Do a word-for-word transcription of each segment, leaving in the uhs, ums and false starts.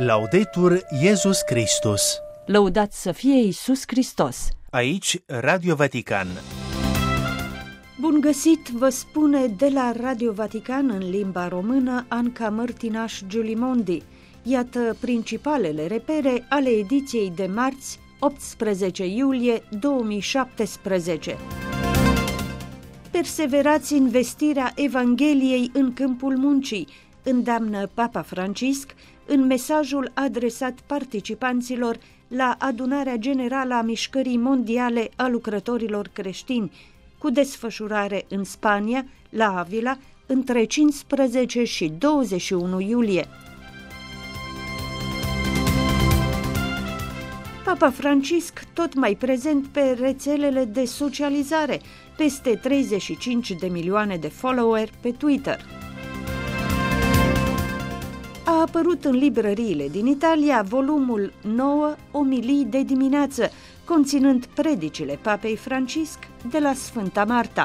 Laudetur Jesus Christus. Lăudat să fie Iisus Hristos. Aici Radio Vatican. Bun găsit, vă spune de la Radio Vatican în limba română Anca Mărtinaș Giulimondi. Iată principalele repere ale ediției de marți, optsprezece iulie două mii șaptesprezece. Perseverați în vestirea Evangheliei în câmpul muncii, îndeamnă Papa Francisc în mesajul adresat participanților la adunarea generală a Mișcării Mondiale a Lucrătorilor Creștini, cu desfășurare în Spania, la Avila, între cincisprezece și douăzeci și unu iulie. Papa Francisc tot mai prezent pe rețelele de socializare, peste treizeci și cinci de milioane de followeri pe Twitter. A apărut în librăriile din Italia volumul nouă Omilii de dimineață, conținând predicile Papei Francisc de la Sfânta Marta.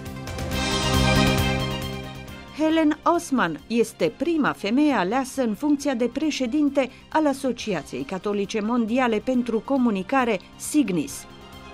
Helen Osman este prima femeie aleasă în funcția de președinte al Asociației Catolice Mondiale pentru Comunicare, Signis.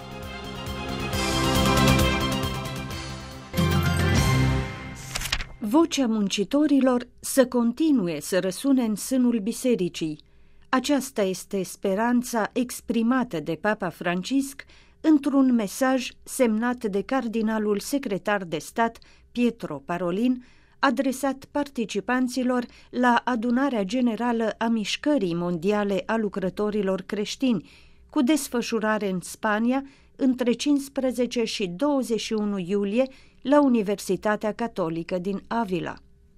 Vocea muncitorilor să continue să răsune în sânul bisericii. Aceasta este speranța exprimată de Papa Francisc într-un mesaj semnat de cardinalul secretar de stat Pietro Parolin, adresat participanților la adunarea generală a Mișcării Mondiale a Lucrătorilor Creștini, cu desfășurare în Spania între cincisprezece și douăzeci și unu iulie la Universitatea Catolică din Avila.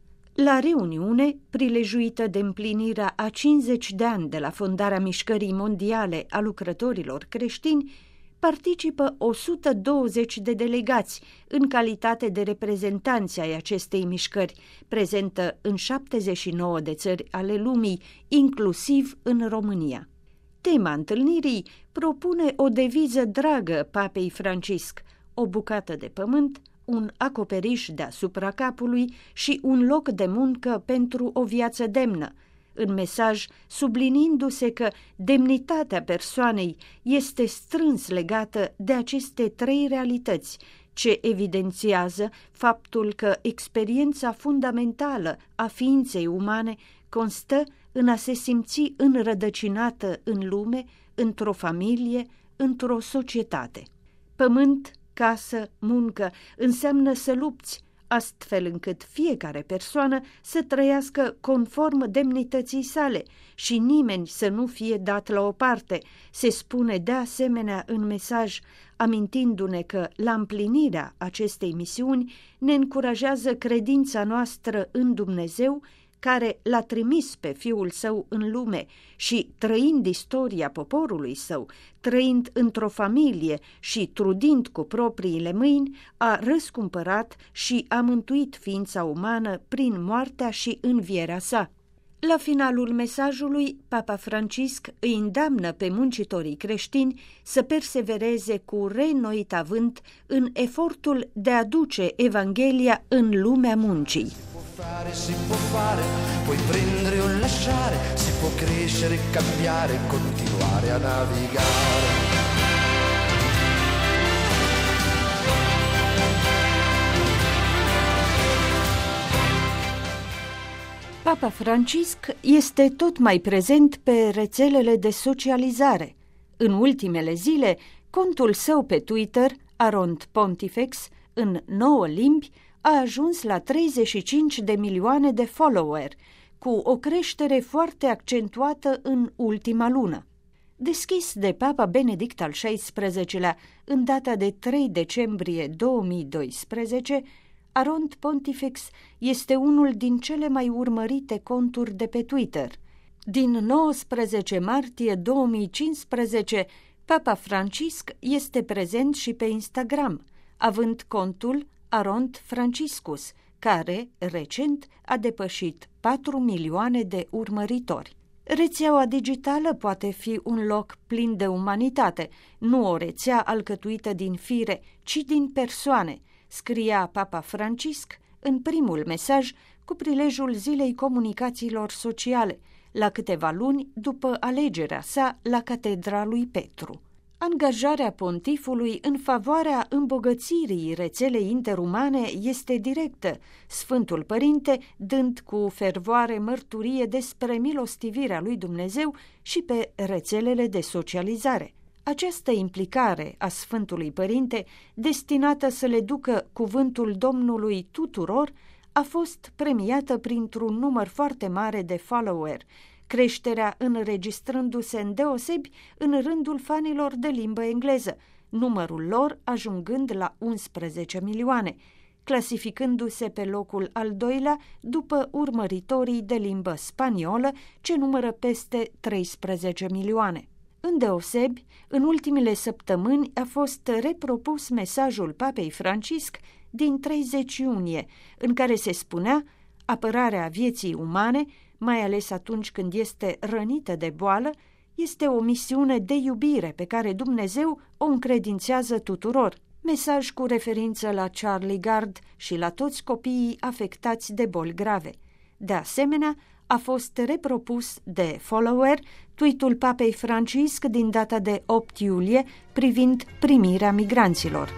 La reuniune, prilejuită de împlinirea a cincizeci de ani de la fondarea Mișcării Mondiale a Lucrătorilor Creștini, participă o sută douăzeci de delegați în calitate de reprezentanți ai acestei mișcări, prezentă în șaptezeci și nouă de țări ale lumii, inclusiv în România. Tema întâlnirii propune o deviză dragă Papei Francisc: o bucată de pământ, un acoperiș deasupra capului și un loc de muncă pentru o viață demnă, în mesaj subliniindu-se că demnitatea persoanei este strâns legată de aceste trei realități, ce evidențiază faptul că experiența fundamentală a ființei umane constă în a se simți înrădăcinată în lume, într-o familie, într-o societate. Pământ, casă, muncă înseamnă să lupți, astfel încât fiecare persoană să trăiască conform demnității sale și nimeni să nu fie dat la o parte, se spune de asemenea în mesaj, amintindu-ne că la împlinirea acestei misiuni ne încurajează credința noastră în Dumnezeu, care l-a trimis pe Fiul Său în lume și, trăind istoria poporului Său, trăind într-o familie și trudind cu propriile mâini, a răscumpărat și a mântuit ființa umană prin moartea și învierea sa. La finalul mesajului, Papa Francisc îi îndeamnă pe muncitorii creștini să persevereze cu reînnoit avânt în efortul de a duce Evanghelia în lumea muncii. Si può fare, puoi prendere o lasciare, si può crescere, cambiare, continuare a navigare. Papa Francisc este tot mai prezent pe rețelele de socializare. În ultimele zile, contul său pe Twitter, Arond Pontifex, în nouă limbi, a ajuns la treizeci și cinci de milioane de followeri, cu o creștere foarte accentuată în ultima lună. Deschis de Papa Benedict al șaisprezecelea în data de trei decembrie două mii doisprezece, Arond Pontifex este unul din cele mai urmărite conturi de pe Twitter. Din nouăsprezece martie două mii cincisprezece, Papa Francisc este prezent și pe Instagram, având contul Arond Franciscus, care, recent, a depășit patru milioane de urmăritori. Rețeaua digitală poate fi un loc plin de umanitate, nu o rețea alcătuită din fire, ci din persoane, scria Papa Francisc în primul mesaj cu prilejul Zilei Comunicațiilor Sociale, la câteva luni după alegerea sa la Catedra lui Petru. Angajarea pontifului în favoarea îmbogățirii rețelei interumane este directă, Sfântul Părinte dând cu fervoare mărturie despre milostivirea lui Dumnezeu și pe rețelele de socializare. Această implicare a Sfântului Părinte, destinată să le ducă cuvântul Domnului tuturor, a fost premiată printr-un număr foarte mare de follower, creșterea înregistrându-se îndeosebi în rândul fanilor de limbă engleză, numărul lor ajungând la unsprezece milioane, clasificându-se pe locul al doilea după urmăritorii de limbă spaniolă, ce numără peste treisprezece milioane. Îndeosebi, în ultimele săptămâni a fost repropus mesajul Papei Francisc din treizeci iunie, în care se spunea: apărarea vieții umane, mai ales atunci când este rănită de boală, este o misiune de iubire pe care Dumnezeu o încredințează tuturor. Mesaj cu referință la Charlie Gard și la toți copiii afectați de boli grave. De asemenea, a fost repropus de follower tweet-ul Papei Francisc din data de opt iulie privind primirea migranților.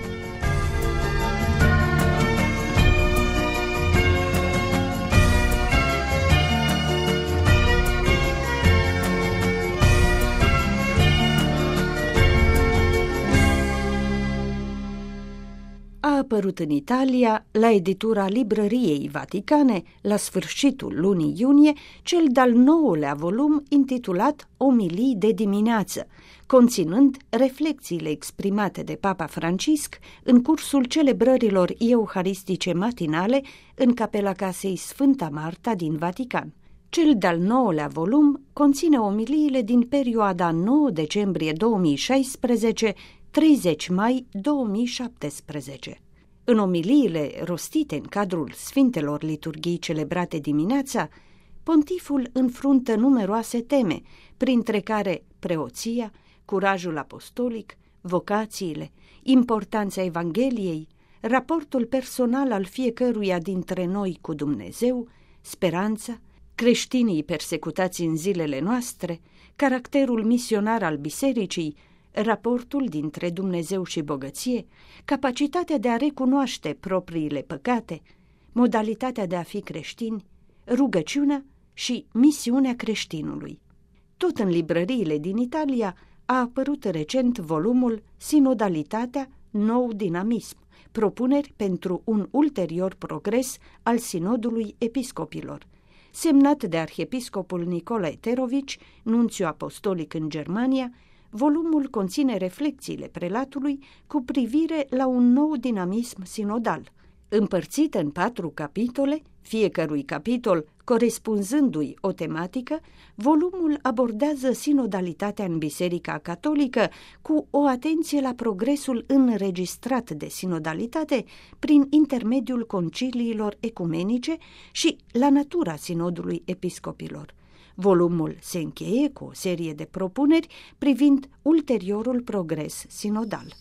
A apărut în Italia, la editura Librăriei Vaticane, la sfârșitul lunii iunie, cel de-al nouălea volum intitulat Omilii de dimineață, conținând reflexiile exprimate de Papa Francisc în cursul celebrărilor euharistice matinale în capela casei Sfânta Marta din Vatican. Cel de-al nouălea volum conține omiliile din perioada nouă decembrie două mii șaisprezece - treizeci mai două mii șaptesprezece. În omiliile rostite în cadrul Sfintelor Liturghii celebrate dimineața, pontiful înfruntă numeroase teme, printre care preoția, curajul apostolic, vocațiile, importanța Evangheliei, raportul personal al fiecăruia dintre noi cu Dumnezeu, speranța, creștinii persecutați în zilele noastre, caracterul misionar al bisericii, raportul dintre Dumnezeu și bogăție, capacitatea de a recunoaște propriile păcate, modalitatea de a fi creștini, rugăciunea și misiunea creștinului. Tot în librăriile din Italia a apărut recent volumul Sinodalitatea, nou dinamism, propuneri pentru un ulterior progres al Sinodului Episcopilor, semnat de arhiepiscopul Nicolae Terovici, nunțiu apostolic în Germania. Volumul conține reflexiile prelatului cu privire la un nou dinamism sinodal. Împărțit în patru capitole, fiecărui capitol corespunzându-i o tematică, volumul abordează sinodalitatea în Biserica Catolică cu o atenție la progresul înregistrat de sinodalitate prin intermediul conciliilor ecumenice și la natura sinodului episcopilor. Volumul se încheie cu o serie de propuneri privind ulteriorul progres sinodal.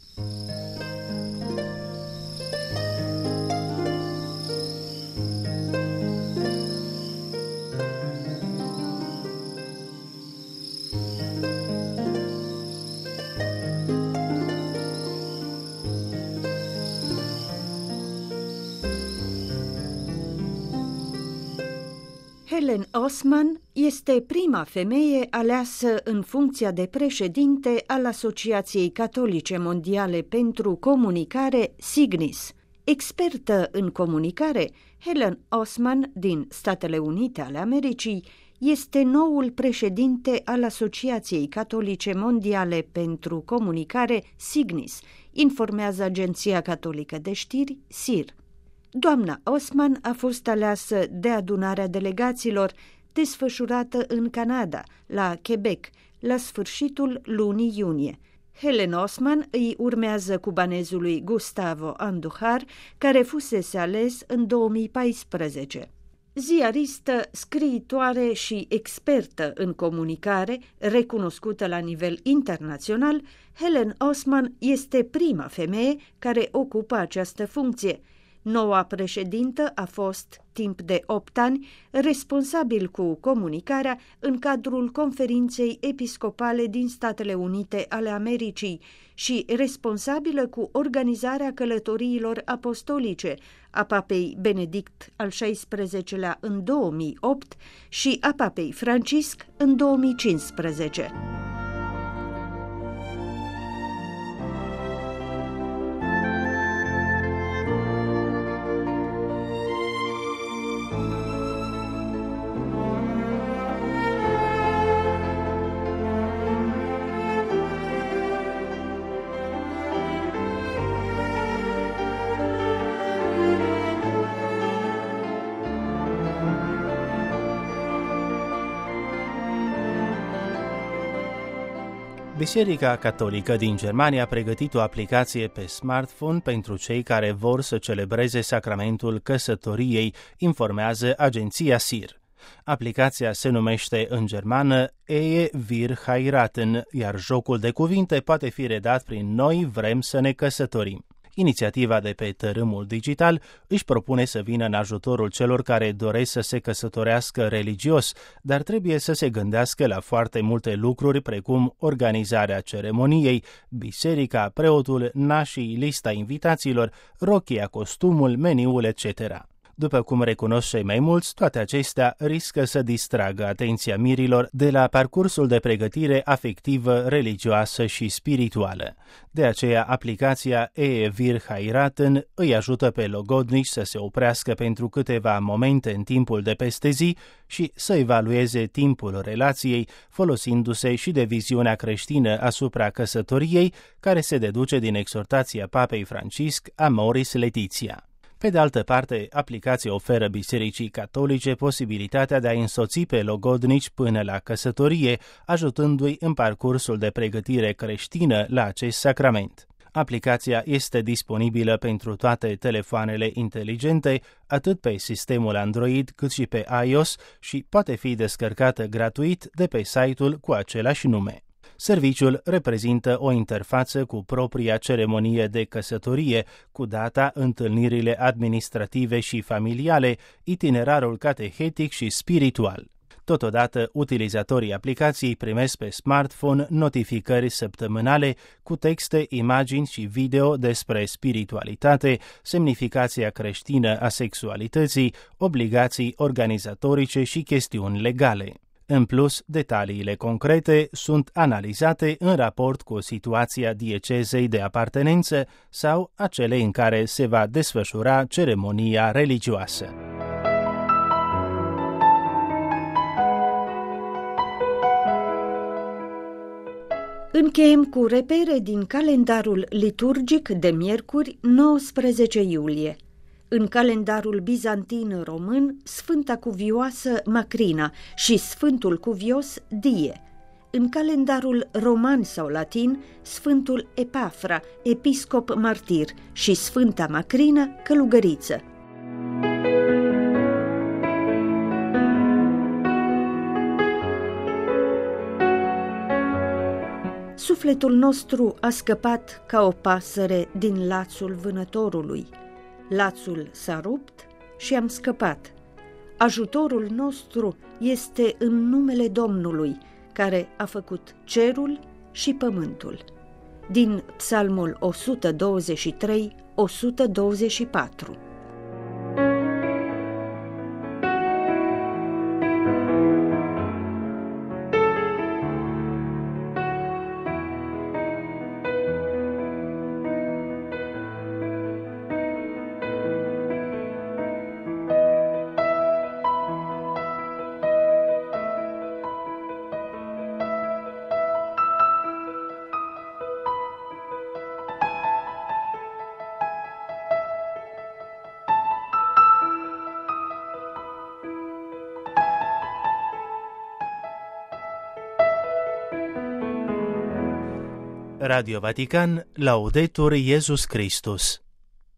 Helen Osman este prima femeie aleasă în funcția de președinte al Asociației Catolice Mondiale pentru Comunicare, SIGNIS. Expertă în comunicare, Helen Osman din Statele Unite ale Americii este noul președinte al Asociației Catolice Mondiale pentru Comunicare, SIGNIS, informează Agenția Catolică de Știri, S I R. Doamna Osman a fost aleasă de adunarea delegaților desfășurată în Canada, la Quebec, la sfârșitul lunii iunie. Helen Osman îi urmează cubanezului Gustavo Andujar, care fusese ales în două mii paisprezece. Ziaristă, scriitoare și expertă în comunicare, recunoscută la nivel internațional, Helen Osman este prima femeie care ocupă această funcție. Noua președintă a fost, timp de opt ani, responsabil cu comunicarea în cadrul Conferinței Episcopale din Statele Unite ale Americii și responsabilă cu organizarea călătoriilor apostolice a papei Benedict al șaisprezecelea în două mii opt și a papei Francisc în două mii cincisprezece. Biserica Catolică din Germania a pregătit o aplicație pe smartphone pentru cei care vor să celebreze sacramentul căsătoriei, informează agenția S I R. Aplicația se numește în germană Ehe wir heiraten, iar jocul de cuvinte poate fi redat prin Noi vrem să ne căsătorim. Inițiativa de pe tărâmul digital își propune să vină în ajutorul celor care doresc să se căsătorească religios, dar trebuie să se gândească la foarte multe lucruri precum organizarea ceremoniei, biserica, preotul, nașii, lista invitațiilor, rochia, costumul, meniul, et cetera. După cum recunosc cei mai mulți, toate acestea riscă să distragă atenția mirilor de la parcursul de pregătire afectivă, religioasă și spirituală. De aceea, aplicația Ehe wir heiraten îi ajută pe logodnici să se oprească pentru câteva momente în timpul de peste zi și să evalueze timpul relației, folosindu-se și de viziunea creștină asupra căsătoriei, care se deduce din exhortația Papei Francisc Amoris Laetitia. Pe de altă parte, aplicația oferă Bisericii Catolice posibilitatea de a însoți pe logodnici până la căsătorie, ajutându-i în parcursul de pregătire creștină la acest sacrament. Aplicația este disponibilă pentru toate telefoanele inteligente, atât pe sistemul Android cât și pe iOS și poate fi descărcată gratuit de pe site-ul cu același nume. Serviciul reprezintă o interfață cu propria ceremonie de căsătorie, cu data, întâlnirile administrative și familiale, itinerarul catehetic și spiritual. Totodată, utilizatorii aplicației primesc pe smartphone notificări săptămânale cu texte, imagini și video despre spiritualitate, semnificația creștină a sexualității, obligații organizatorice și chestiuni legale. În plus, detaliile concrete sunt analizate în raport cu situația diecezei de apartenență sau acele în care se va desfășura ceremonia religioasă. Încheiem cu repere din calendarul liturgic de miercuri, nouăsprezece iulie. În calendarul bizantin român, Sfânta Cuvioasă Macrina și Sfântul Cuvios Die. În calendarul roman sau latin, Sfântul Epafra, episcop martir, și Sfânta Macrina, călugăriță. Sufletul nostru a scăpat ca o pasăre din lațul vânătorului. Lațul s-a rupt și am scăpat. Ajutorul nostru este în numele Domnului, care a făcut cerul și pământul. Din Psalmul o sută douăzeci și trei o sută douăzeci și patru. Radio Vatican, Laudetur Iesus Christus.